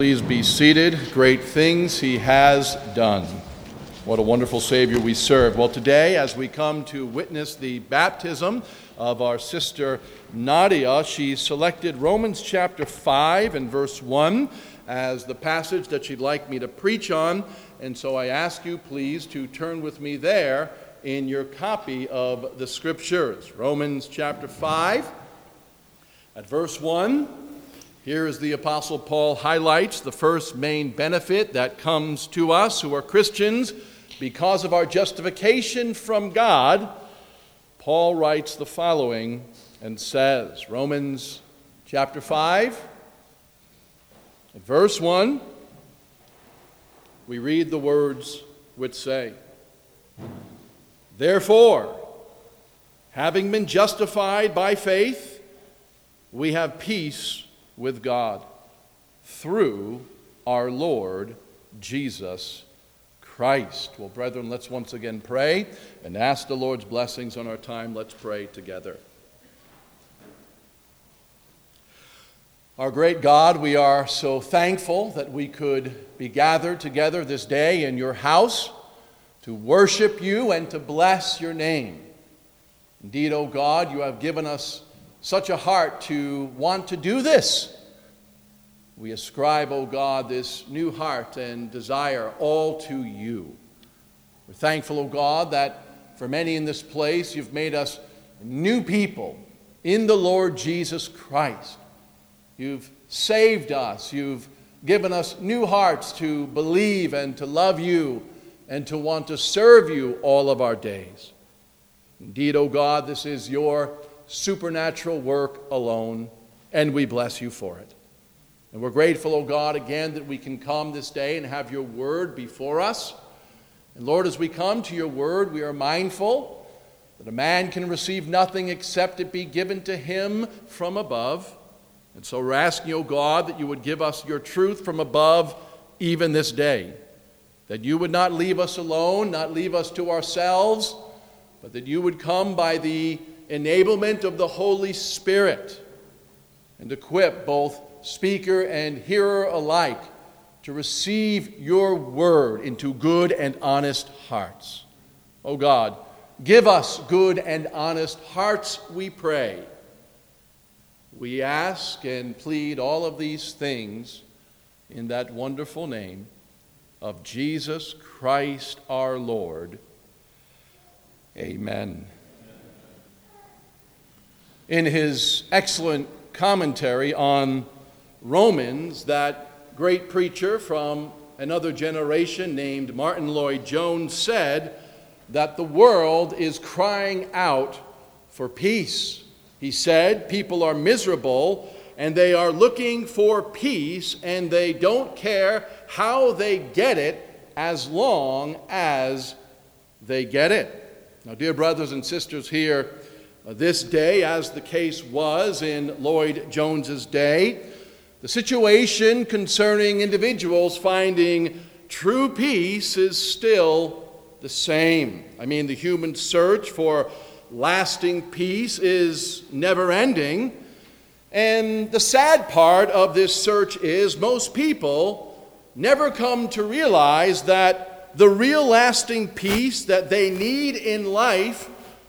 Please be seated. Great things he has done. What a wonderful Savior we serve. Well, today, as we come to witness the baptism of our sister Nadia, she selected Romans chapter 5 and verse 1 as the passage that she'd like me to preach on. And so I ask you, please, to turn with me there in your copy of the Scriptures. Romans chapter 5 at verse 1. Here is the Apostle Paul highlights the first main benefit that comes to us who are Christians because of our justification from God. Paul writes the following and says, Romans chapter 5, at verse 1, we read the words which say, "Therefore, having been justified by faith, we have peace with God through our Lord Jesus Christ." Well, brethren, let's once again pray and ask the Lord's blessings on our time. Let's pray together. Our great God, we are so thankful that we could be gathered together this day in your house to worship you and to bless your name. Indeed, O God, you have given us such a heart to want to do this. We ascribe, O God, this new heart and desire all to you. We're thankful, O God, that for many in this place you've made us new people in the Lord Jesus Christ. You've saved us. You've given us new hearts to believe and to love you and to want to serve you all of our days. Indeed, O God, this is your supernatural work alone, and we bless you for it. And we're grateful, O God, again that we can come this day and have your word before us. And Lord, as we come to your word, we are mindful that a man can receive nothing except it be given to him from above. And so we're asking, O God, that you would give us your truth from above even this day. That you would not leave us alone, not leave us to ourselves, but that you would come by the enablement of the Holy Spirit and equip both speaker and hearer alike to receive your word into good and honest hearts. O God, give us good and honest hearts, we pray. We ask and plead all of these things in that wonderful name of Jesus Christ our Lord. Amen. In his excellent commentary on Romans, that great preacher from another generation named Martin Lloyd-Jones said that the world is crying out for peace. He said people are miserable and they are looking for peace and they don't care how they get it as long as they get it. Now, dear brothers and sisters, here this day, as the case was in Lloyd-Jones's day, the situation concerning individuals finding true peace is still the same. I mean, the human search for lasting peace is never-ending. And the sad part of this search is most people never come to realize that the real lasting peace that they need in life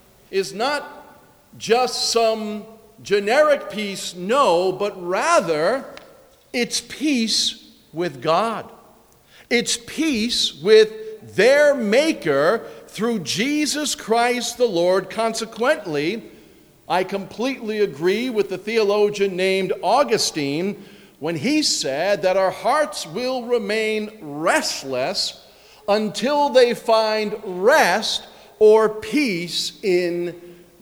is not just some generic peace, no, but rather it's peace with God. It's peace with their Maker through Jesus Christ the Lord. Consequently, I completely agree with the theologian named Augustine when he said that our hearts will remain restless until they find rest or peace in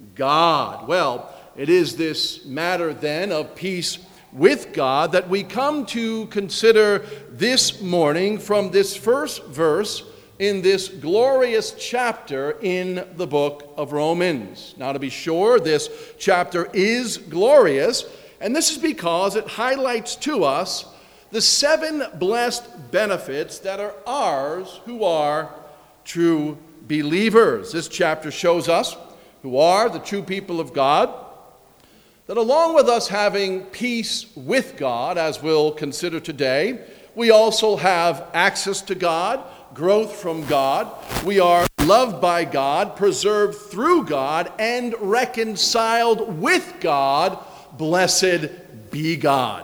God. Well, it is this matter then of peace with God that we come to consider this morning from this first verse in this glorious chapter in the book of Romans. Now, to be sure, this chapter is glorious, and this is because it highlights to us the 7 blessed benefits that are ours who are true believers. This chapter shows us who are the true people of God, that along with us having peace with God, as we'll consider today, We also have access to God, growth from God. We are loved by God, preserved through God, and reconciled with God. Blessed be God.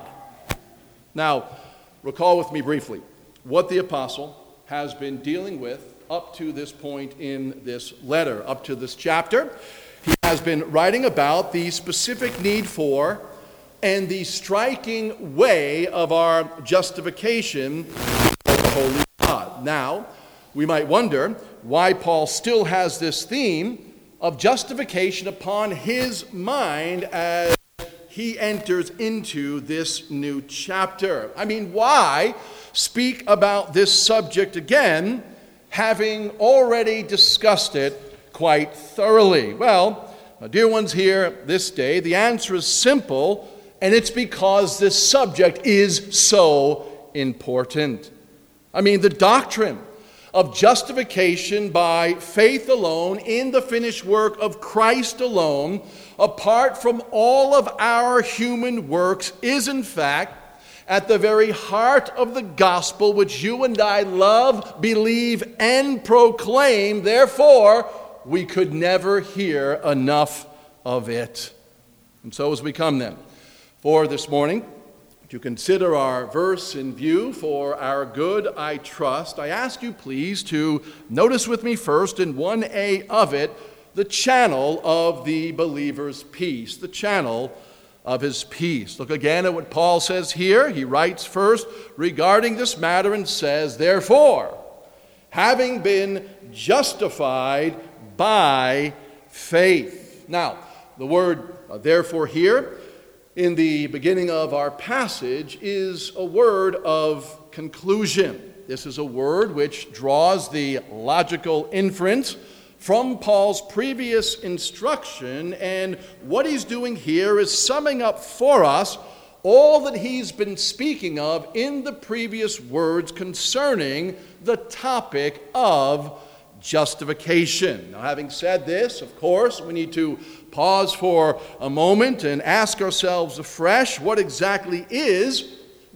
Now, recall with me briefly what the apostle has been dealing with up to this point in this letter, up to this chapter. He has been writing about the specific need for and the striking way of our justification before the holy God. Now, we might wonder why Paul still has this theme of justification upon his mind as he enters into this new chapter. I mean, why speak about this subject again, having already discussed it quite thoroughly? Well, my dear ones here this day, the answer is simple, and it's because this subject is so important. I mean, the doctrine of justification by faith alone in the finished work of Christ alone, apart from all of our human works, is in fact at the very heart of the gospel which you and I love, believe, and proclaim. Therefore, we could never hear enough of it. And so as we come then for this morning to consider our verse in view for our good, I trust, I ask you please to notice with me first in 1a of it the channel of the believer's peace, the channel of his peace. Look again at what Paul says here. He writes first regarding this matter and says, therefore, having been justified by faith. Now, the word therefore here in the beginning of our passage is a word of conclusion. This is a word which draws the logical inference from Paul's previous instruction, and what he's doing here is summing up for us all that he's been speaking of in the previous words concerning the topic of justification. Now, having said this, of course, we need to pause for a moment and ask ourselves afresh, what exactly is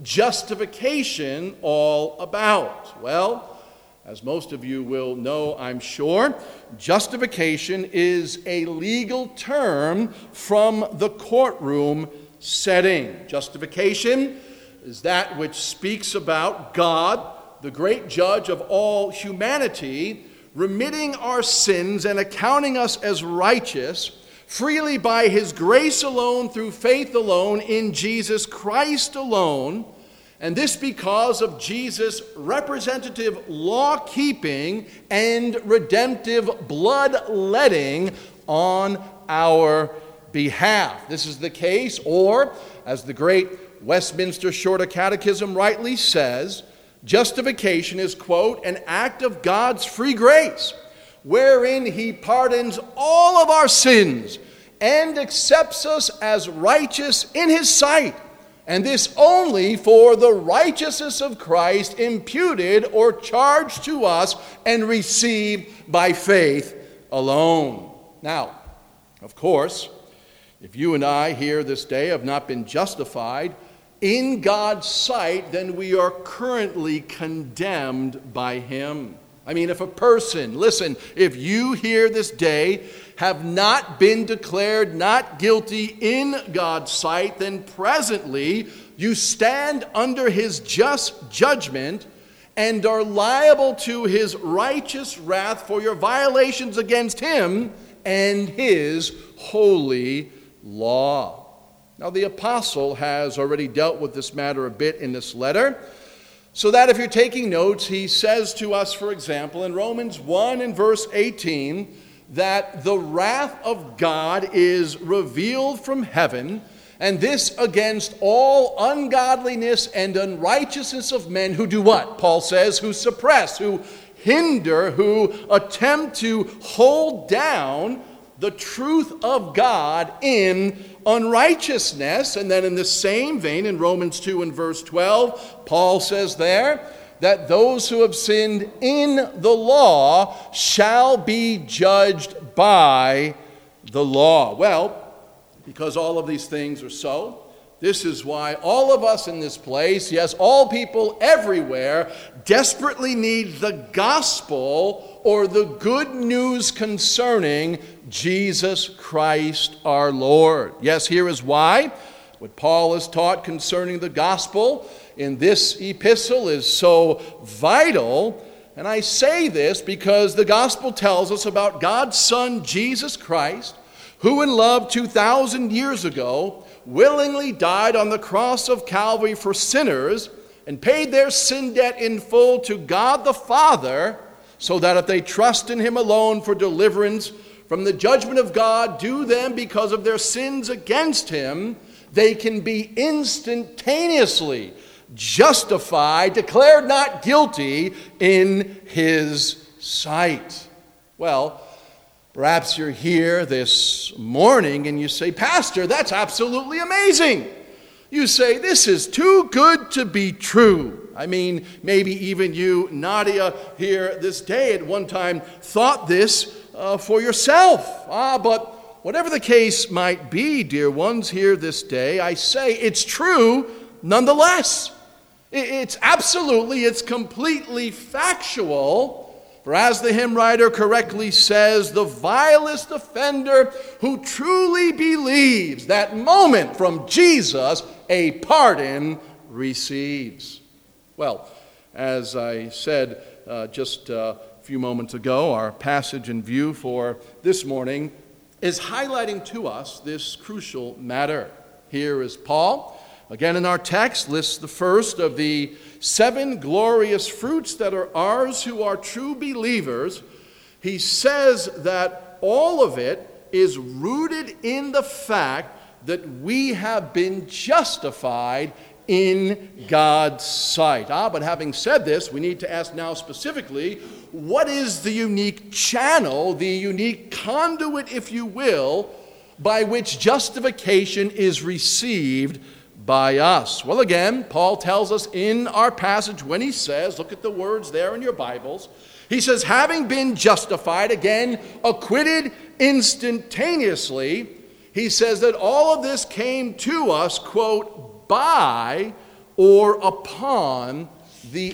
justification all about? Well, as most of you will know, I'm sure, justification is a legal term from the courtroom setting. Justification is that which speaks about God, the great judge of all humanity, remitting our sins and accounting us as righteous freely by his grace alone, through faith alone, in Jesus Christ alone, and this because of Jesus' representative law-keeping and redemptive blood-letting on our behalf. This is the case, or, as the great Westminster Shorter Catechism rightly says, justification is, quote, an act of God's free grace, wherein he pardons all of our sins and accepts us as righteous in his sight, and this only for the righteousness of Christ imputed or charged to us and received by faith alone. Now, of course, if you and I here this day have not been justified in God's sight, then we are currently condemned by him. I mean, if a person, listen, if you here this day have not been declared not guilty in God's sight, then presently you stand under his just judgment and are liable to his righteous wrath for your violations against him and his holy law. Now, the apostle has already dealt with this matter a bit in this letter, so that if you're taking notes, he says to us, for example, in Romans 1 and verse 18, that the wrath of God is revealed from heaven, and this against all ungodliness and unrighteousness of men who do what? Paul says, who suppress, who hinder, who attempt to hold down the truth of God in unrighteousness. And then in the same vein, in Romans 2 and verse 12, Paul says there that those who have sinned in the law shall be judged by the law. Well, because all of these things are so, This is why all of us in this place, yes, all people everywhere, desperately need the gospel or the good news concerning Jesus Christ our Lord. Yes, here is why. What Paul has taught concerning the gospel in this epistle is so vital. And I say this because the gospel tells us about God's Son, Jesus Christ, who in love 2,000 years ago willingly died on the cross of Calvary for sinners and paid their sin debt in full to God the Father, so that if they trust in him alone for deliverance from the judgment of God due them because of their sins against him, they can be instantaneously justified, declared not guilty in his sight. Well, perhaps you're here this morning and you say, Pastor, that's absolutely amazing. You say, this is too good to be true. I mean, maybe even you, Nadia, here this day at one time thought this for yourself. But whatever the case might be, dear ones, here this day, I say it's true nonetheless. It's completely factual. For as the hymn writer correctly says, the vilest offender who truly believes that moment from Jesus a pardon receives. Well, as I said just a few moments ago, our passage in view for this morning is highlighting to us this crucial matter. Here is Paul. Again, in our text, lists the first of the 7 glorious fruits that are ours who are true believers. He says that all of it is rooted in the fact that we have been justified in God's sight. But having said this, we need to ask now specifically, what is the unique channel, the unique conduit, if you will, by which justification is received by us? Well, again, Paul tells us in our passage when he says, look at the words there in your Bibles, he says, having been justified, again, acquitted instantaneously, he says that all of this came to us, quote, by or upon the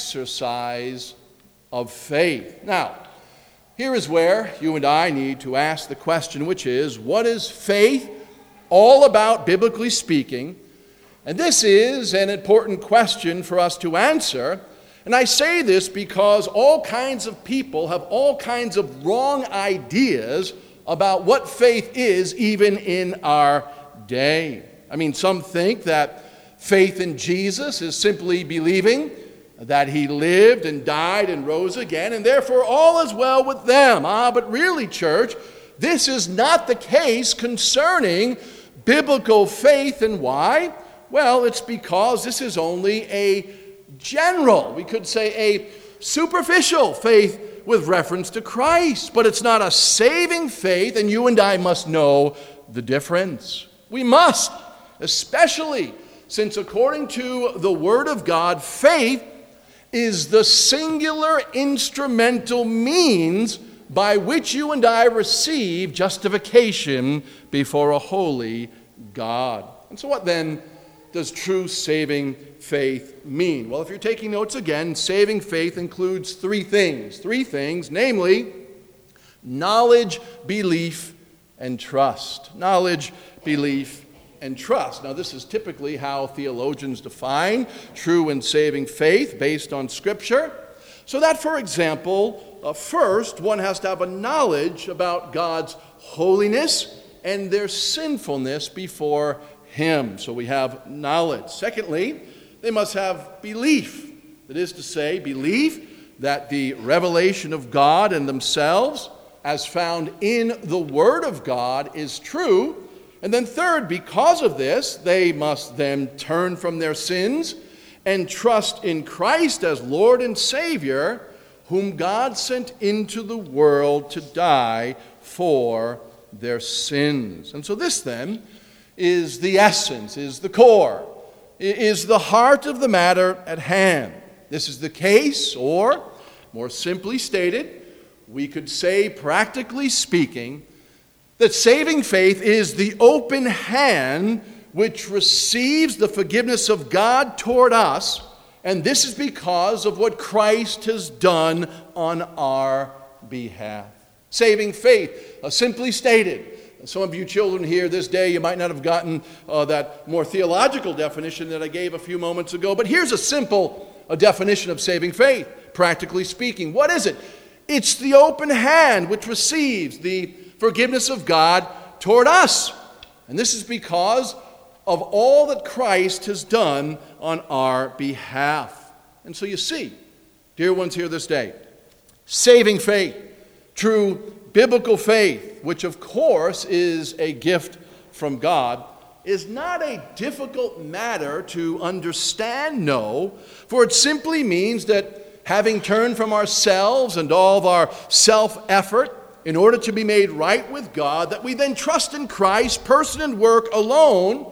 exercise of faith. Now, here is where you and I need to ask the question, which is, what is faith all about, biblically speaking? And this is an important question for us to answer. And I say this because all kinds of people have all kinds of wrong ideas about what faith is, even in our day. I mean, some think that faith in Jesus is simply believing that he lived and died and rose again, and therefore all is well with them. But really, church, this is not the case concerning biblical faith. And why? Well, it's because this is only a general, we could say a superficial faith with reference to Christ. But it's not a saving faith, and you and I must know the difference. We must, especially since according to the Word of God, faith is the singular instrumental means by which you and I receive justification before a holy God. And so what then does true saving faith mean? Well, if you're taking notes again, saving faith includes three things, namely knowledge, belief, and trust. Knowledge, belief, and trust. Now, this is typically how theologians define true and saving faith based on Scripture. So that, for example, first, one has to have a knowledge about God's holiness and their sinfulness before Him. So we have knowledge. Secondly, they must have belief. That is to say, belief that the revelation of God and themselves, as found in the Word of God, is true. And then third, because of this, they must then turn from their sins and trust in Christ as Lord and Savior, whom God sent into the world to die for their sins. And so this then is the essence, is the core, is the heart of the matter at hand. This is the case, or more simply stated, we could say, practically speaking, that saving faith is the open hand which receives the forgiveness of God toward us, and this is because of what Christ has done on our behalf. Saving faith, simply stated. Some of you children here this day, you might not have gotten that more theological definition that I gave a few moments ago, but here's a simple definition of saving faith, practically speaking. What is it? It's the open hand which receives the forgiveness of God toward us. And this is because of all that Christ has done on our behalf. And so you see, dear ones here this day, saving faith, true biblical faith, which of course is a gift from God, is not a difficult matter to understand, no, for it simply means that having turned from ourselves and all of our self-effort in order to be made right with God, that we then trust in Christ, person and work alone,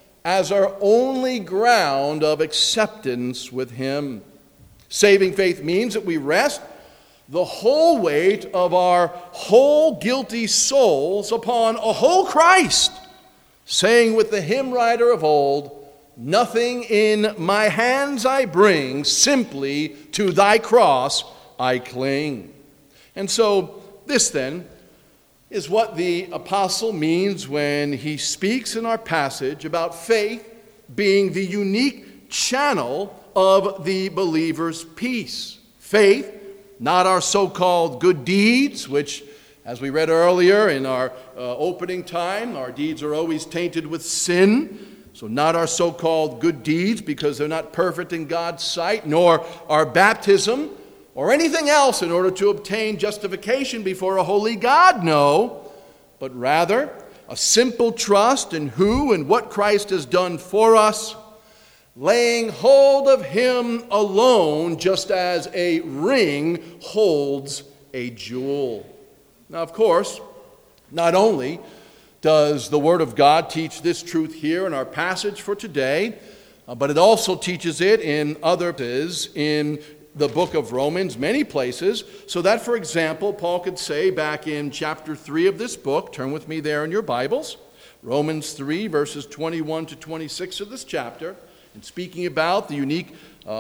as our only ground of acceptance with Him. Saving faith means that we rest the whole weight of our whole guilty souls upon a whole Christ, saying with the hymn writer of old, "Nothing in my hands I bring, simply to thy cross I cling." And so this then is what the apostle means when he speaks in our passage about faith being the unique channel of the believer's peace. Faith, not our so-called good deeds, which, as we read earlier in our opening time, our deeds are always tainted with sin. So not our so-called good deeds because they're not perfect in God's sight, nor our baptism or anything else in order to obtain justification before a holy God, no, but rather a simple trust in who and what Christ has done for us, laying hold of Him alone, just as a ring holds a jewel. Now, of course, not only does the Word of God teach this truth here in our passage for today, but it also teaches it in other places in the book of Romans, many places, so that, for example, Paul could say back in chapter 3 of this book, turn with me there in your Bibles, Romans 3, verses 21 to 26 of this chapter, and speaking about the unique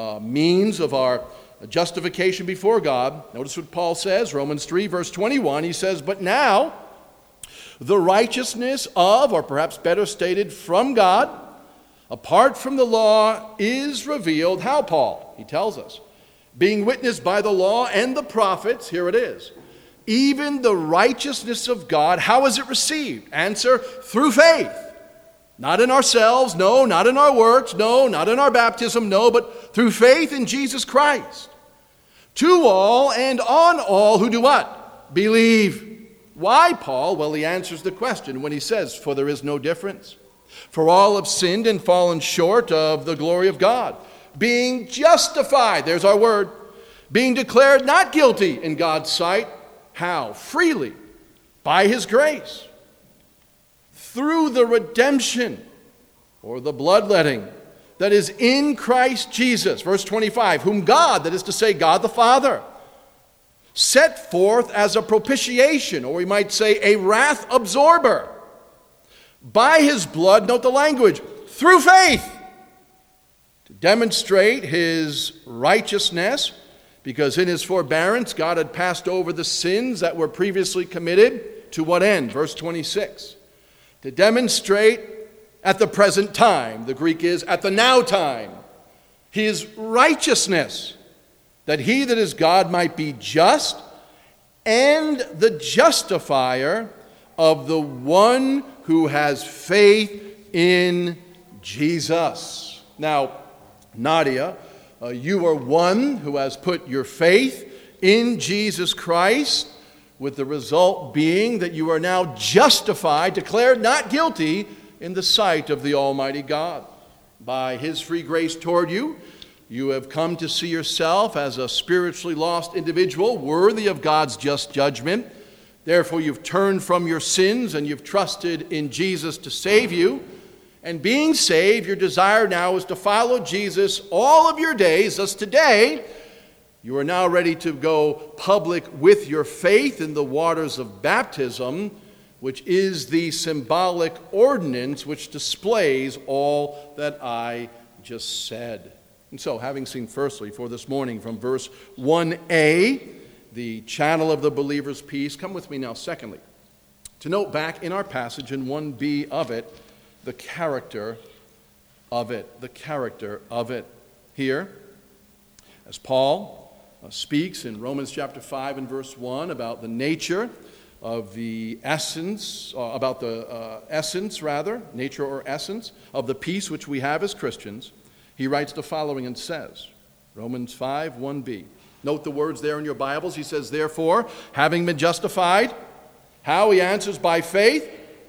means of our justification before God. Notice what Paul says, Romans 3, verse 21, he says, "But now the righteousness of," or perhaps better stated, from God, apart from the law, is revealed. How, Paul? He tells us. Being witnessed by the law and the prophets, here it is. Even the righteousness of God, how is it received? Answer, through faith. Not in ourselves, no, not in our works, no, not in our baptism, no, but through faith in Jesus Christ. To all and on all who do what? Believe. Why, Paul? Well, he answers the question when he says, "For there is no difference. For all have sinned and fallen short of the glory of God, being justified," there's our word, "being declared not guilty in God's sight." How? Freely, by His grace, through the redemption or the bloodletting that is in Christ Jesus. Verse 25, whom God, that is to say God the Father, set forth as a propitiation, or we might say a wrath absorber, by His blood, note the language, through faith, to demonstrate His righteousness, because in His forbearance God had passed over the sins that were previously committed. To what end? Verse 26. To demonstrate at the present time, the Greek is at the now time, His righteousness, that He that is God might be just and the justifier of the one who has faith in Jesus. Now, Nadia, you are one who has put your faith in Jesus Christ, with the result being that you are now justified, declared not guilty in the sight of the Almighty God. By His free grace toward you, you have come to see yourself as a spiritually lost individual worthy of God's just judgment. Therefore, you've turned from your sins and you've trusted in Jesus to save you. And being saved, your desire now is to follow Jesus all of your days. Thus today, you are now ready to go public with your faith in the waters of baptism, which is the symbolic ordinance which displays all that I just said. And so, having seen firstly for this morning from verse 1a, the channel of the believer's peace, come with me now, secondly, to note back in our passage in 1b of it, the character of it. The character of it. Here, as Paul speaks in Romans chapter 5 and verse 1 about the nature of the essence, nature or essence of the peace which we have as Christians, he writes the following and says, Romans 5, 1b. Note the words there in your Bibles. He says, therefore, having been justified, how? He answers, by faith.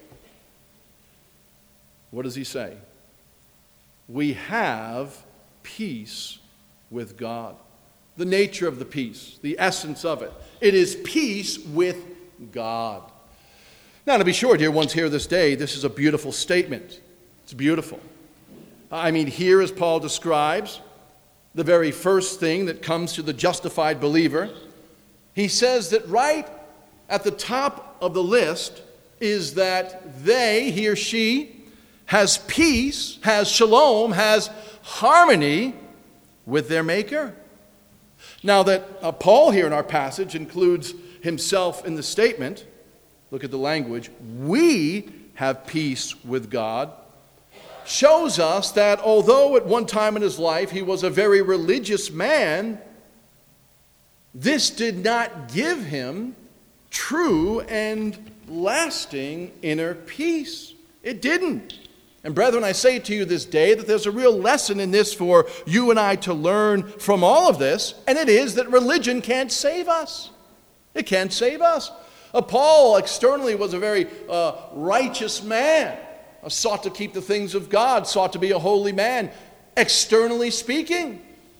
What does he say? We have peace with God. The nature of the peace, the essence of it. It is peace with God. Now, to be sure, dear ones here this day, this is a beautiful statement. It's beautiful. I mean, here as Paul describes the very first thing that comes to the justified believer, he says that right at the top of the list is that he or she, has peace, has shalom, has harmony with their Maker. Now that Paul here in our passage includes himself in the statement, look at the language, we have peace with God, shows us that although at one time in his life he was a very religious man, this did not give him true and lasting inner peace. It didn't. And brethren, I say to you this day that there's a real lesson in this for you and I to learn from all of this, and it is that religion can't save us. It can't save us. Paul externally was a very righteous man, sought to keep the things of God, sought to be a holy man, externally speaking.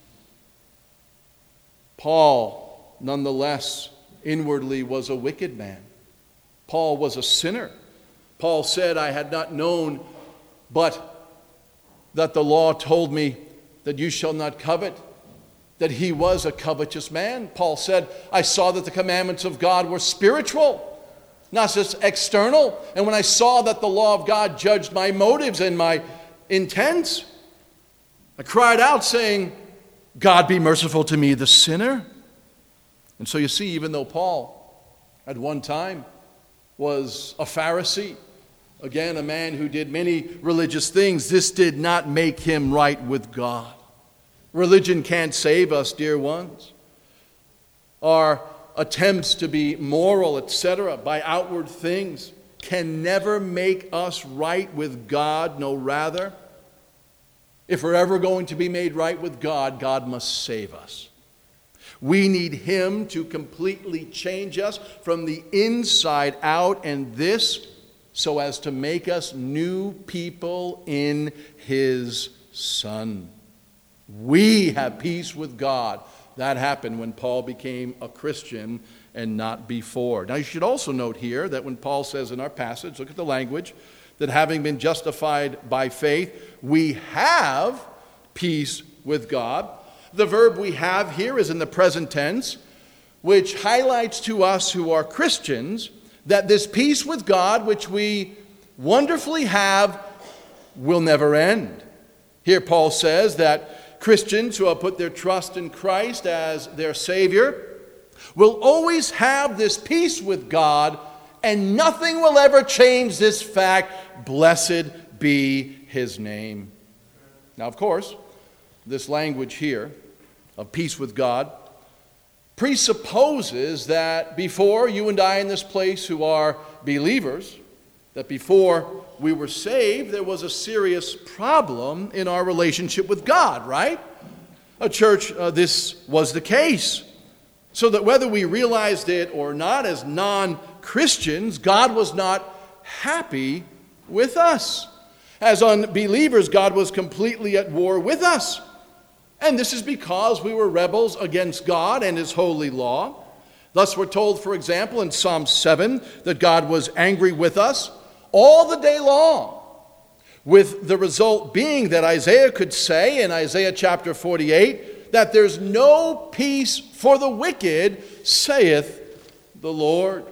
Paul, nonetheless, inwardly was a wicked man. Paul was a sinner. Paul said, I had not known but that the law told me that you shall not covet, that he was a covetous man. Paul said, I saw that the commandments of God were spiritual, not just external. And when I saw that the law of God judged my motives and my intents, I cried out saying, God be merciful to me, the sinner. And so you see, even though Paul at one time was a Pharisee, again, a man who did many religious things, this did not make him right with God. Religion can't save us, dear ones. Our attempts to be moral, etc., by outward things can never make us right with God. No, rather, if we're ever going to be made right with God, God must save us. We need him to completely change us from the inside out, and this so as to make us new people in his Son. We have peace with God. That happened when Paul became a Christian and not before. Now you should also note here that when Paul says in our passage, look at the language, that having been justified by faith, we have peace with God. The verb we have here is in the present tense, which highlights to us who are Christians that this peace with God, which we wonderfully have, will never end. Here Paul says that Christians who have put their trust in Christ as their Savior will always have this peace with God, and nothing will ever change this fact. Blessed be his name. Now, of course, this language here of peace with God presupposes that before you and I in this place who are believers, that before we were saved, there was a serious problem in our relationship with God, right? A church, this was the case. So that whether we realized it or not as non-Christians, God was not happy with us. As unbelievers, God was completely at war with us. And this is because we were rebels against God and his holy law. Thus we're told, for example, in Psalm 7, that God was angry with us all the day long, with the result being that Isaiah could say in Isaiah chapter 48 that there's no peace for the wicked, saith the Lord.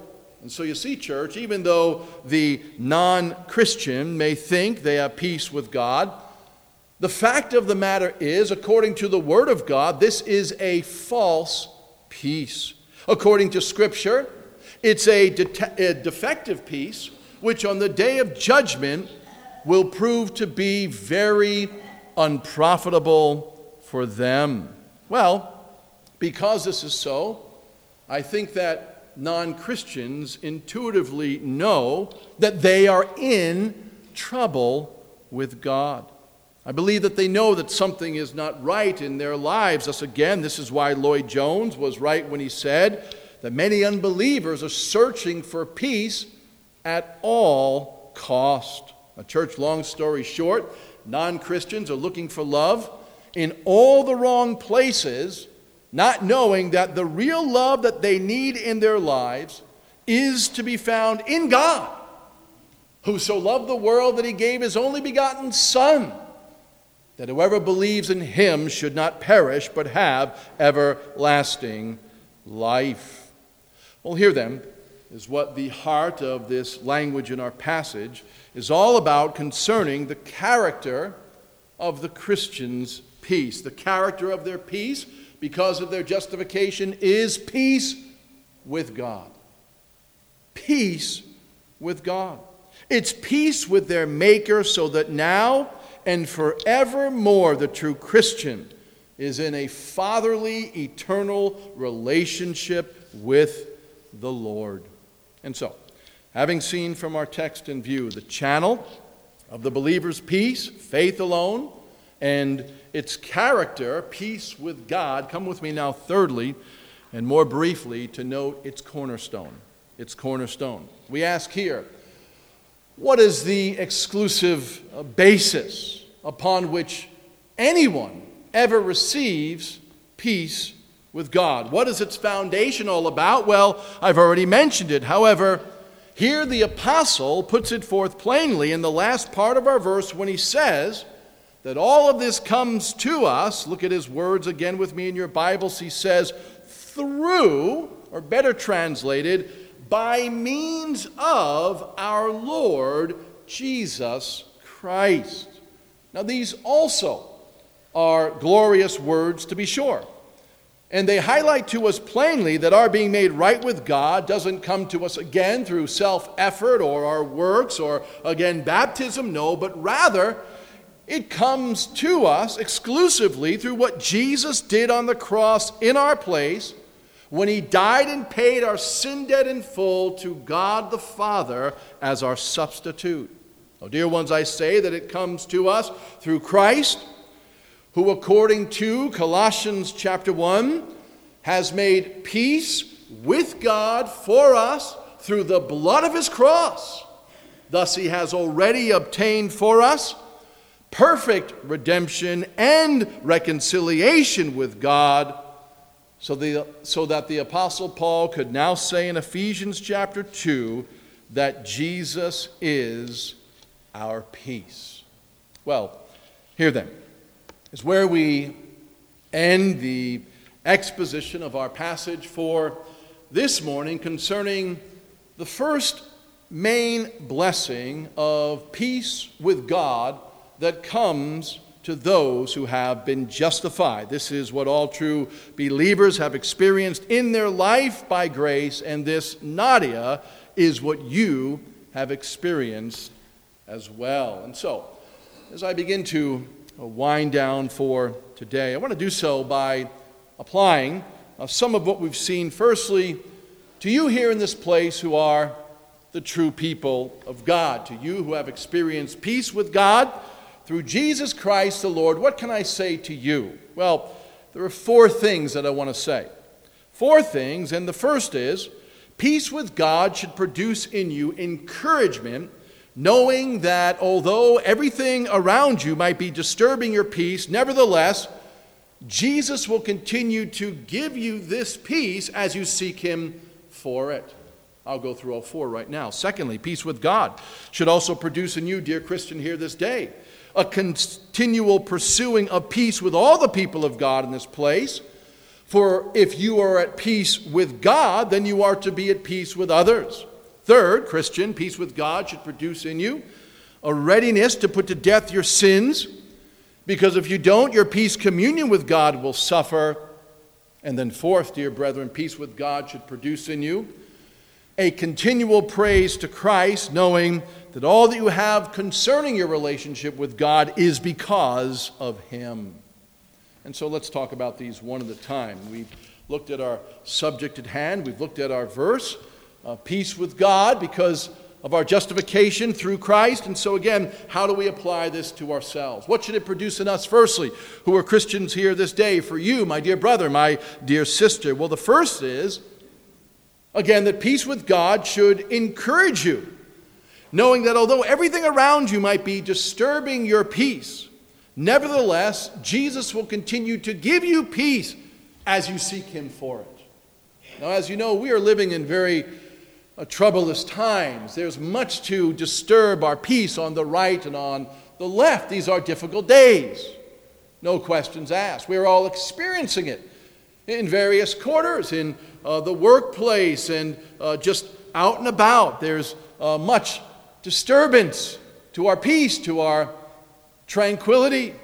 And so you see, church, even though the non-Christian may think they have peace with God, the fact of the matter is, according to the Word of God, this is a false peace. According to Scripture, it's a defective peace, which on the day of judgment will prove to be very unprofitable for them. Well, because this is so, I think that non-Christians intuitively know that they are in trouble with God. I believe that they know that something is not right in their lives. Thus again, this is why Lloyd Jones was right when he said that many unbelievers are searching for peace at all cost. A church, long story short, non-Christians are looking for love in all the wrong places, not knowing that the real love that they need in their lives is to be found in God, who so loved the world that he gave his only begotten Son, that whoever believes in him should not perish but have everlasting life. Well, here then is what the heart of this language in our passage is all about concerning the character of the Christian's peace. The character of their peace, because of their justification, is peace with God. Peace with God. It's peace with their Maker, so that now and forevermore the true Christian is in a fatherly, eternal relationship with the Lord. And so, having seen from our text in view the channel of the believer's peace, faith alone, and its character, peace with God, come with me now thirdly, and more briefly, to note its cornerstone. Its cornerstone. We ask here, what is the exclusive basis upon which anyone ever receives peace with God? What is its foundation all about? Well, I've already mentioned it. However, here the apostle puts it forth plainly in the last part of our verse when he says that all of this comes to us. Look at his words again with me in your Bibles. He says, through, or better translated, by means of our Lord Jesus Christ. Now these also are glorious words, to be sure. And they highlight to us plainly that our being made right with God doesn't come to us again through self-effort or our works or, again, baptism. No, but rather it comes to us exclusively through what Jesus did on the cross in our place when he died and paid our sin debt in full to God the Father as our substitute. Oh, dear ones, I say that it comes to us through Christ, who according to Colossians chapter 1 has made peace with God for us through the blood of his cross. Thus he has already obtained for us perfect redemption and reconciliation with God, so that the Apostle Paul could now say in Ephesians chapter 2 that Jesus is our peace. Well, here then is where we end the exposition of our passage for this morning concerning the first main blessing of peace with God that comes to those who have been justified. This is what all true believers have experienced in their life by grace, and this, Nadia, is what you have experienced as well. And so, as I begin to wind down for today, I want to do so by applying some of what we've seen, firstly, to you here in this place who are the true people of God, to you who have experienced peace with God through Jesus Christ the Lord. What can I say to you? Well, there are four things that I want to say. Four things, and the first is, peace with God should produce in you encouragement, knowing that although everything around you might be disturbing your peace, nevertheless, Jesus will continue to give you this peace as you seek him for it. I'll go through all four right now. Secondly, peace with God should also produce in you, dear Christian, here this day, a continual pursuing of peace with all the people of God in this place. For if you are at peace with God, then you are to be at peace with others. Third, Christian, peace with God should produce in you a readiness to put to death your sins, because if you don't, your peace communion with God will suffer. And then fourth, dear brethren, peace with God should produce in you a continual praise to Christ, knowing that all that you have concerning your relationship with God is because of Him. And so let's talk about these one at a time. We've looked at our subject at hand. We've looked at our verse, peace with God, because of our justification through Christ. And so again, how do we apply this to ourselves? What should it produce in us, firstly, who are Christians here this day? For you, my dear brother, my dear sister. Well, the first is, again, that peace with God should encourage you, knowing that although everything around you might be disturbing your peace, nevertheless, Jesus will continue to give you peace as you seek Him for it. Now, as you know, we are living in very troublous times. There's much to disturb our peace on the right and on the left. These are difficult days. No questions asked. We're all experiencing it in various quarters, in the workplace, and just out and about. There's much disturbance to our peace, to our tranquility,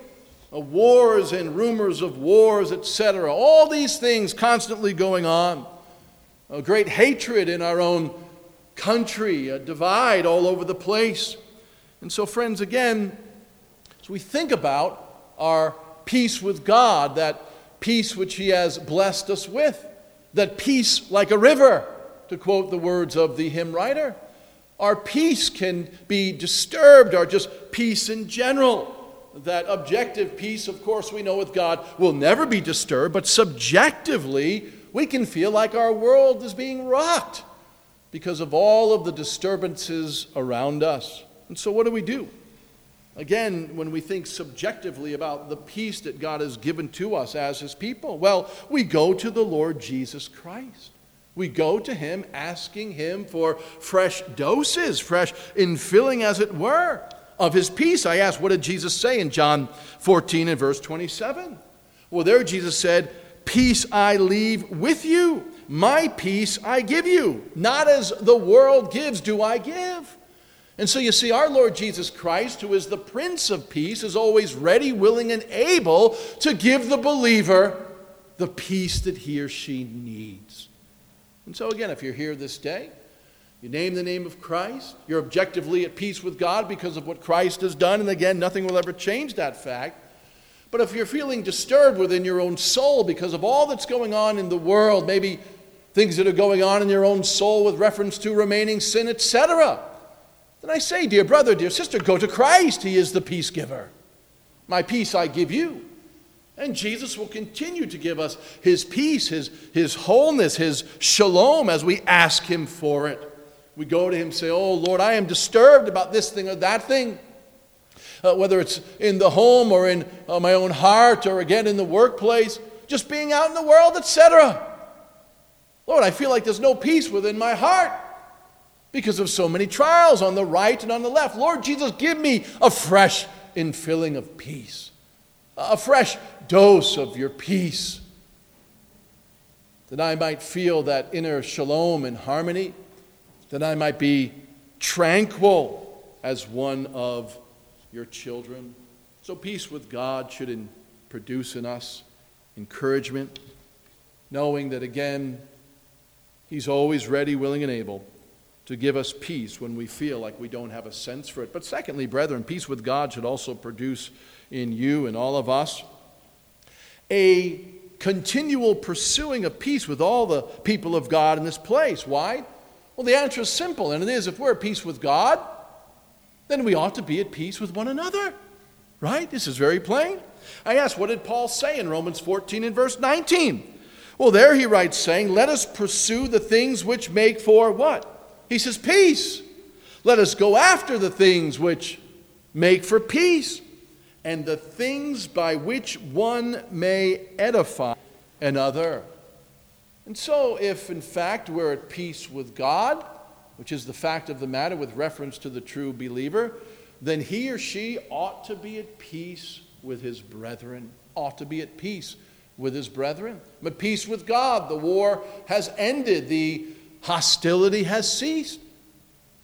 wars and rumors of wars, etc. All these things constantly going on. A great hatred in our own country, a divide all over the place. And so, friends, again, as we think about our peace with God, that peace which He has blessed us with, that peace like a river, to quote the words of the hymn writer, our peace can be disturbed, or just peace in general. That objective peace, of course, we know with God will never be disturbed, but subjectively, we can feel like our world is being rocked because of all of the disturbances around us. And so what do? Again, when we think subjectively about the peace that God has given to us as His people, well, we go to the Lord Jesus Christ. We go to Him asking Him for fresh doses, fresh infilling, as it were, of His peace. I asked, what did Jesus say in John 14 and verse 27? Well, there Jesus said, "Peace I leave with you, my peace I give you. Not as the world gives do I give." And so you see, our Lord Jesus Christ, who is the Prince of Peace, is always ready, willing, and able to give the believer the peace that he or she needs. And so again, if you're here this day, you name the name of Christ, you're objectively at peace with God because of what Christ has done, and again, nothing will ever change that fact. But if you're feeling disturbed within your own soul because of all that's going on in the world, maybe things that are going on in your own soul with reference to remaining sin, etc., then I say, dear brother, dear sister, go to Christ. He is the peace giver. My peace I give you. And Jesus will continue to give us His peace, His wholeness, His shalom as we ask Him for it. We go to Him and say, "Oh Lord, I am disturbed about this thing or that thing." Whether it's in the home or in my own heart or again in the workplace, just being out in the world, etc. Lord, I feel like there's no peace within my heart because of so many trials on the right and on the left. Lord Jesus, give me a fresh infilling of peace, a fresh dose of your peace, that I might feel that inner shalom and harmony, that I might be tranquil as one of your children. So peace with God should produce in us encouragement, knowing that again, He's always ready, willing, and able to give us peace when we feel like we don't have a sense for it. But secondly, brethren, peace with God should also produce in you and all of us a continual pursuing of peace with all the people of God in this place. Why? Well, the answer is simple, and it is, if we're at peace with God, then we ought to be at peace with one another. Right? This is very plain. I asked, what did Paul say in Romans 14 and verse 19? Well, there he writes, saying, "Let us pursue the things which make for" what? He says, peace. Let us go after the things which make for peace, and the things by which one may edify another. And so, if in fact we're at peace with God, which is the fact of the matter with reference to the true believer, then he or she ought to be at peace with his brethren, ought to be at peace with his brethren. I'm at peace with God. The war has ended. The hostility has ceased.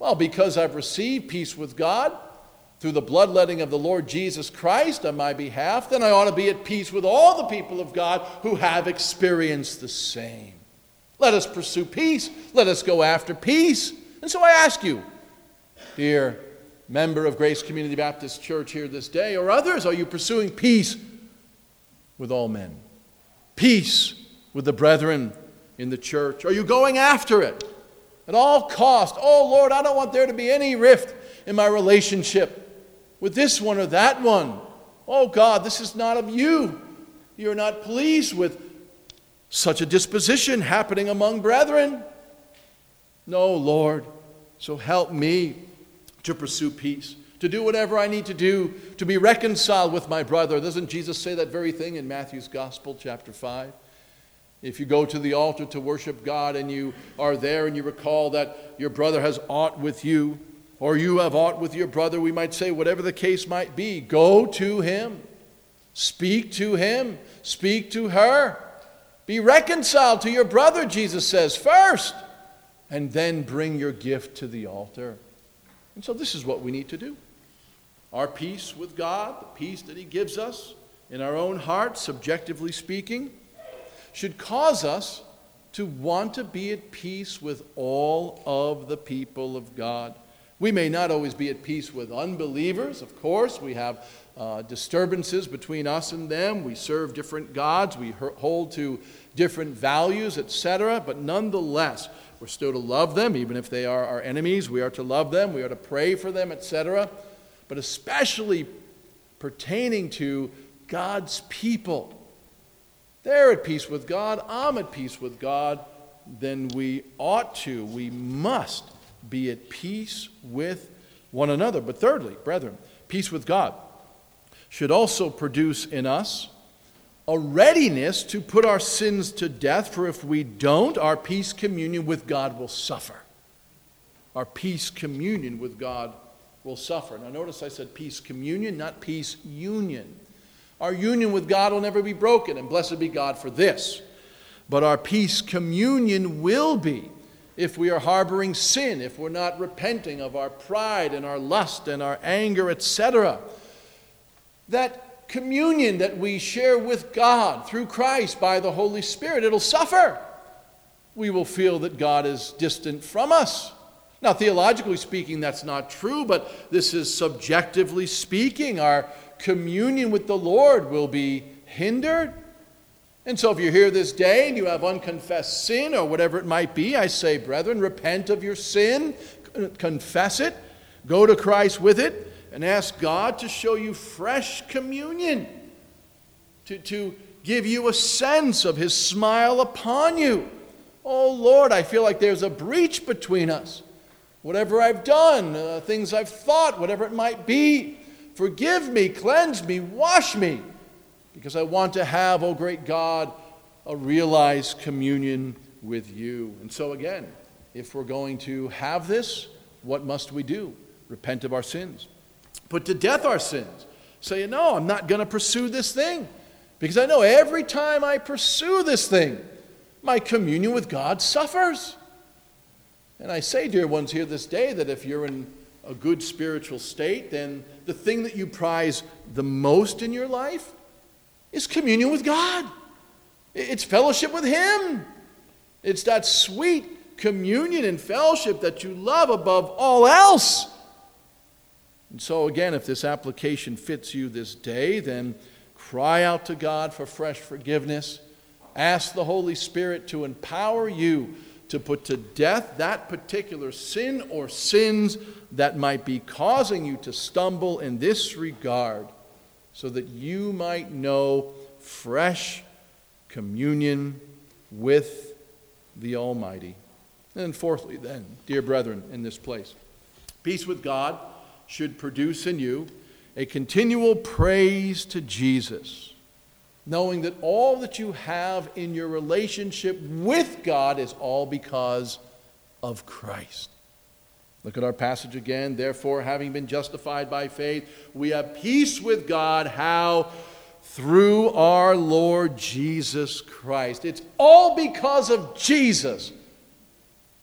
Well, because I've received peace with God through the bloodletting of the Lord Jesus Christ on my behalf, then I ought to be at peace with all the people of God who have experienced the same. Let us pursue peace. Let us go after peace. And so I ask you, dear member of Grace Community Baptist Church here this day, or others, are you pursuing peace with all men? Peace with the brethren in the church? Are you going after it at all cost? Oh Lord, I don't want there to be any rift in my relationship with this one or that one. Oh God, this is not of you. You're not pleased with such a disposition happening among brethren. No, Lord, so help me to pursue peace, to do whatever I need to do to be reconciled with my brother. Doesn't Jesus say that very thing in Matthew's Gospel, chapter 5? If you go to the altar to worship God and you are there and you recall that your brother has aught with you, or you have aught with your brother, we might say, whatever the case might be, go to him, speak to him, speak to her. Be reconciled to your brother, Jesus says, first, and then bring your gift to the altar. And so this is what we need to do. Our peace with God, the peace that he gives us in our own hearts, subjectively speaking, should cause us to want to be at peace with all of the people of God. We may not always be at peace with unbelievers, of course. We have disturbances between us and them. We serve different gods. We hold to different values, etc. But nonetheless, we're still to love them, even if they are our enemies. We are to love them. We are to pray for them, etc. But especially pertaining to God's people. They're at peace with God. I'm at peace with God. Then we must be at peace with one another. But thirdly, brethren, peace with God should also produce in us a readiness to put our sins to death, for if we don't, our peace communion with God will suffer. Our peace communion with God will suffer. Now notice I said peace communion, not peace union. Our union with God will never be broken, and blessed be God for this. But our peace communion will be if we are harboring sin, if we're not repenting of our pride and our lust and our anger, etc. That communion that we share with God through Christ by the Holy Spirit, it'll suffer. We will feel that God is distant from us. Now, theologically speaking, that's not true, but this is subjectively speaking. Our communion with the Lord will be hindered. And so if you're here this day and you have unconfessed sin or whatever it might be, I say, brethren, repent of your sin, confess it, go to Christ with it, and ask God to show you fresh communion, to give you a sense of his smile upon you. Oh, Lord, I feel like there's a breach between us. Whatever I've done, things I've thought, whatever it might be, forgive me, cleanse me, wash me, because I want to have, oh great God, a realized communion with you. And so again, if we're going to have this, what must we do? Repent of our sins. Put to death our sins. Say, no, I'm not going to pursue this thing, because I know every time I pursue this thing, my communion with God suffers. And I say, dear ones here this day, that if you're in a good spiritual state, then the thing that you prize the most in your life is communion with God. It's fellowship with him. It's that sweet communion and fellowship that you love above all else. And so again, if this application fits you this day, then cry out to God for fresh forgiveness. Ask the Holy Spirit to empower you to put to death that particular sin or sins that might be causing you to stumble in this regard, so that you might know fresh communion with the Almighty. And fourthly then, dear brethren in this place, peace with God should produce in you a continual praise to Jesus, knowing that all that you have in your relationship with God is all because of Christ. Look at our passage again. Therefore, having been justified by faith, we have peace with God. How? Through our Lord Jesus Christ. It's all because of Jesus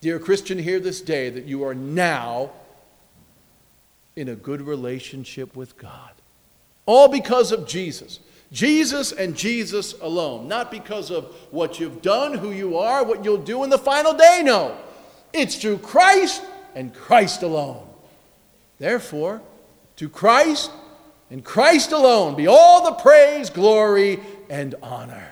Dear Christian, hear this day that you are now in a good relationship with God. All because of Jesus. Jesus and Jesus alone. Not because of what you've done, who you are, what you'll do in the final day. No. It's through Christ and Christ alone. Therefore, to Christ and Christ alone be all the praise, glory, and honor.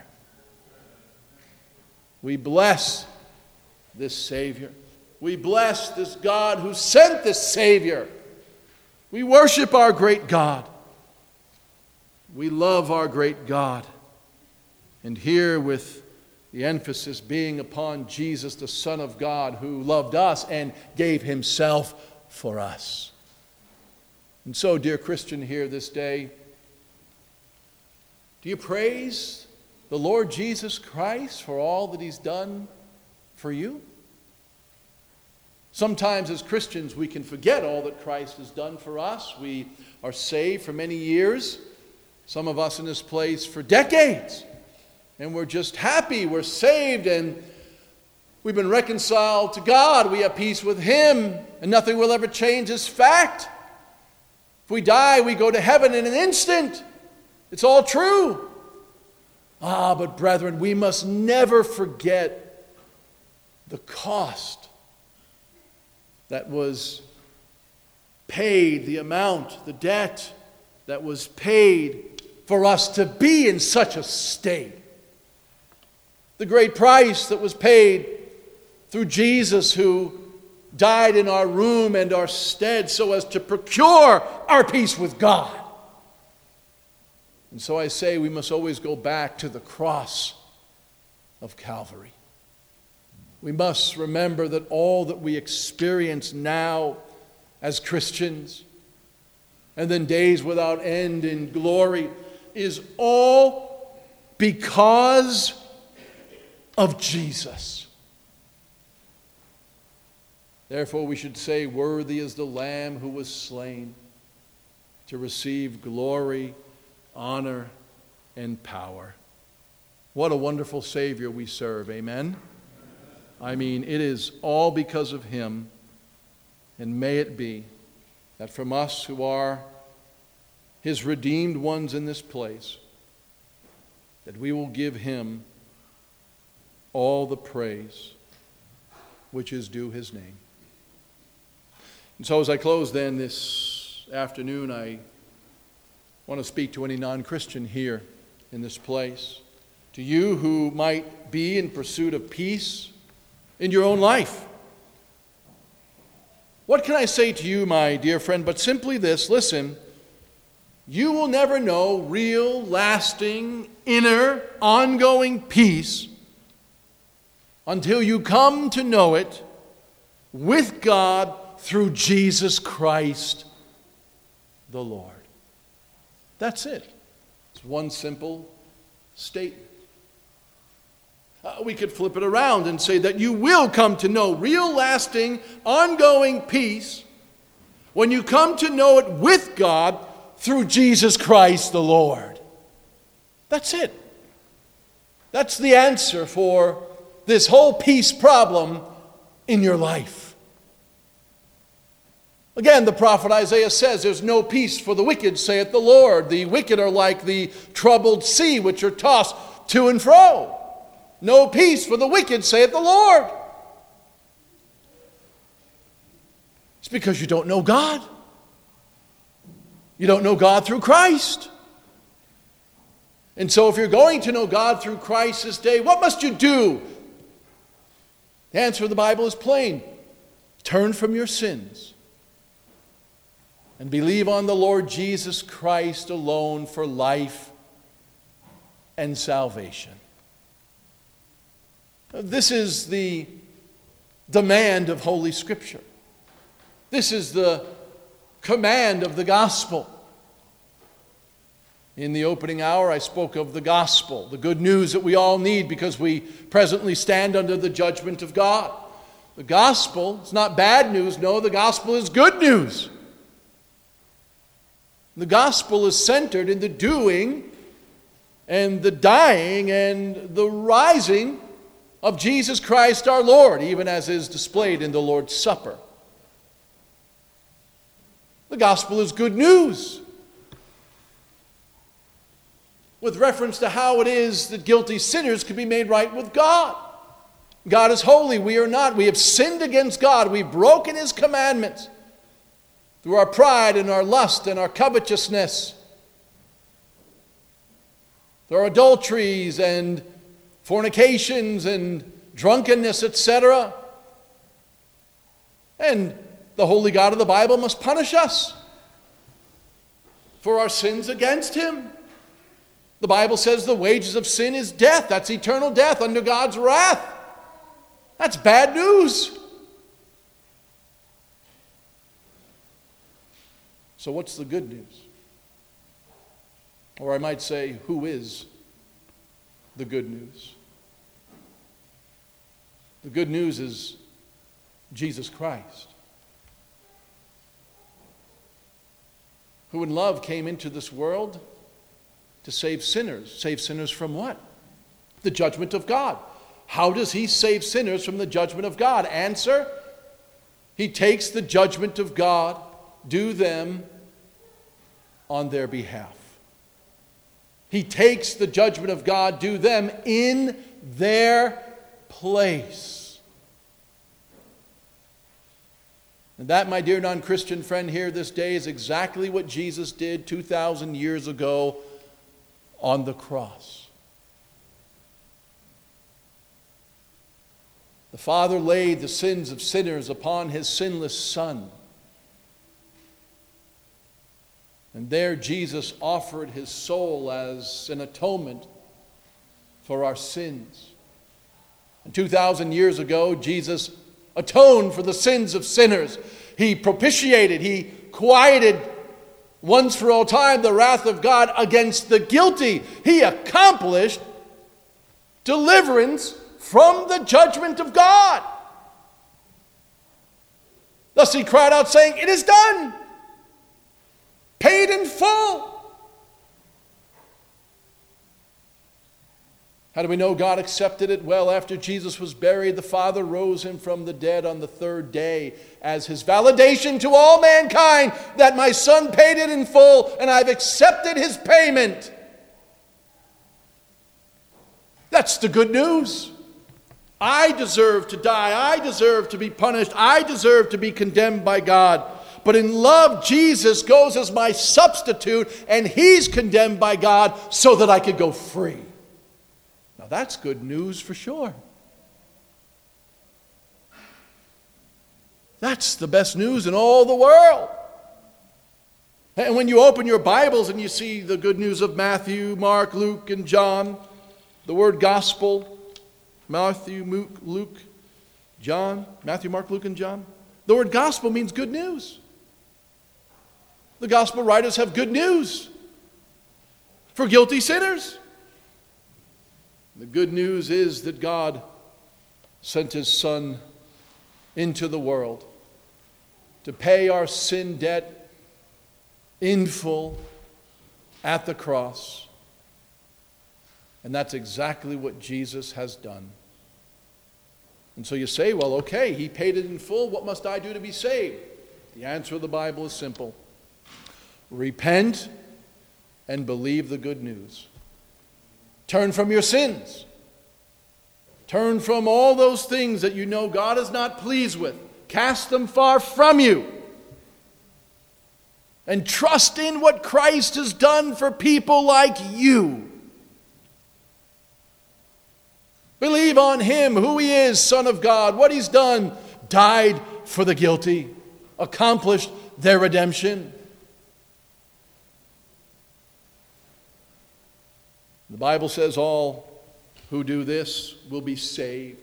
We bless this Savior. We bless this God who sent this Savior. We worship our great God. We love our great God. And here with the emphasis being upon Jesus, the Son of God, who loved us and gave himself for us. And so, dear Christian, here this day, do you praise the Lord Jesus Christ for all that he's done for you? Sometimes as Christians we can forget all that Christ has done for us. We are saved for many years, some of us in this place for decades, and we're just happy we're saved and we've been reconciled to God. We have peace with him and nothing will ever change this fact. If we die, we go to heaven in an instant. It's all true. But brethren, we must never forget the cost that was paid, the amount, the debt that was paid for us to be in such a state. The great price that was paid through Jesus, who died in our room and our stead so as to procure our peace with God. And so I say we must always go back to the cross of Calvary. We must remember that all that we experience now as Christians, and then days without end in glory, is all because of Jesus. Therefore we should say, worthy is the Lamb who was slain to receive glory, honor, and power. What a wonderful Savior we serve, amen? I mean, it is all because of him, and may it be that from us who are his redeemed ones in this place, that we will give him all the praise which is due his name. And so as I close then this afternoon, I want to speak to any non-Christian here in this place. To you who might be in pursuit of peace in your own life. What can I say to you, my dear friend, but simply this: listen, you will never know real, lasting, inner, ongoing peace until you come to know it with God through Jesus Christ the Lord. That's it. It's one simple statement. We could flip it around and say that you will come to know real, lasting, ongoing peace when you come to know it with God through Jesus Christ the Lord. That's it. That's the answer for this whole peace problem in your life. Again, the prophet Isaiah says, there's no peace for the wicked, saith the Lord. The wicked are like the troubled sea, which are tossed to and fro. No peace for the wicked, saith the Lord. It's because you don't know God. You don't know God through Christ. And so if you're going to know God through Christ this day, what must you do? The answer of the Bible is plain. Turn from your sins and believe on the Lord Jesus Christ alone for life and salvation. This is the demand of Holy Scripture. This is the command of the gospel. In the opening hour, I spoke of the gospel, the good news that we all need because we presently stand under the judgment of God. The gospel is not bad news. No, the gospel is good news. The gospel is centered in the doing and the dying and the rising of Jesus Christ our Lord, even as is displayed in the Lord's Supper. The gospel is good news with reference to how it is that guilty sinners can be made right with God. God is holy, we are not. We have sinned against God. We've broken His commandments through our pride and our lust and our covetousness, through our adulteries and fornications and drunkenness, etc. And the holy God of the Bible must punish us for our sins against Him. The Bible says the wages of sin is death. That's eternal death under God's wrath. That's bad news. So what's the good news? Or I might say, who is the good news? The good news is Jesus Christ, who in love came into this world to save sinners. Save sinners from what? The judgment of God. How does He save sinners from the judgment of God? Answer, He takes the judgment of God, do them on their behalf. He takes the judgment of God, do them in their place. And that, my dear non-Christian friend here this day, is exactly what Jesus did 2,000 years ago on the cross. The Father laid the sins of sinners upon His sinless Son. And there Jesus offered His soul as an atonement for our sins. And 2,000 years ago, Jesus atoned for the sins of sinners. He propitiated, He quieted once for all time the wrath of God against the guilty. He accomplished deliverance from the judgment of God. Thus He cried out saying, "It is done." Paid in full. How do we know God accepted it? Well, after Jesus was buried, the Father rose Him from the dead on the third day as His validation to all mankind that my Son paid it in full and I've accepted His payment. That's the good news. I deserve to die. I deserve to be punished. I deserve to be condemned by God. But in love, Jesus goes as my substitute, and He's condemned by God so that I could go free. Now that's good news for sure. That's the best news in all the world. And when you open your Bibles and you see the good news of Matthew, Mark, Luke, and John, the word gospel, Matthew, Luke, John, Matthew, Mark, Luke, and John. The word gospel means good news. The gospel writers have good news for guilty sinners. The good news is that God sent His Son into the world to pay our sin debt in full at the cross. And that's exactly what Jesus has done. And so you say, well, okay, He paid it in full. What must I do to be saved? The answer of the Bible is simple. Repent and believe the good news. Turn from your sins. Turn from all those things that you know God is not pleased with. Cast them far from you. And trust in what Christ has done for people like you. Believe on Him, who He is, Son of God, what He's done, died for the guilty, accomplished their redemption. The Bible says all who do this will be saved,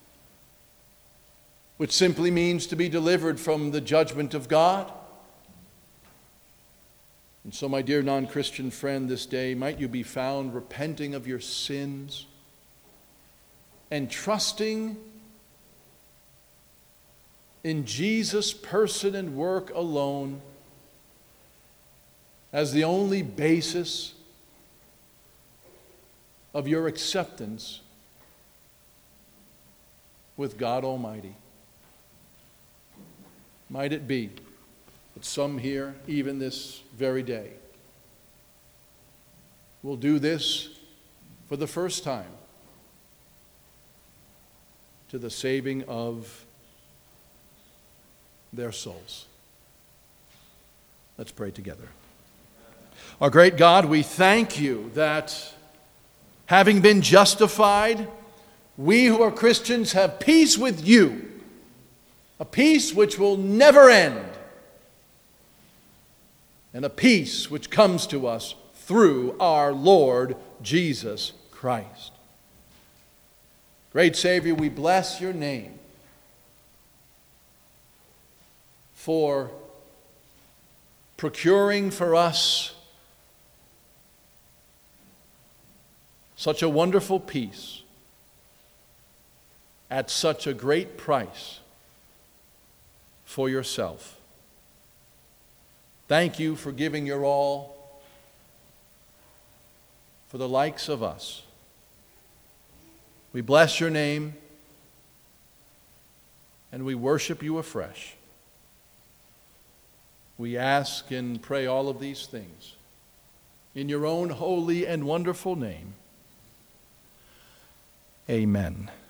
which simply means to be delivered from the judgment of God. And so, my dear non-Christian friend, this day, might you be found repenting of your sins and trusting in Jesus' person and work alone as the only basis of your acceptance with God Almighty. Might it be that some here, even this very day, will do this for the first time to the saving of their souls. Let's pray together. Our great God, we thank you that having been justified, we who are Christians have peace with you, a peace which will never end, and a peace which comes to us through our Lord Jesus Christ. Great Savior, we bless your name for procuring for us such a wonderful peace at such a great price for yourself. Thank you for giving your all for the likes of us. We bless your name and we worship you afresh. We ask and pray all of these things in your own holy and wonderful name. Amen.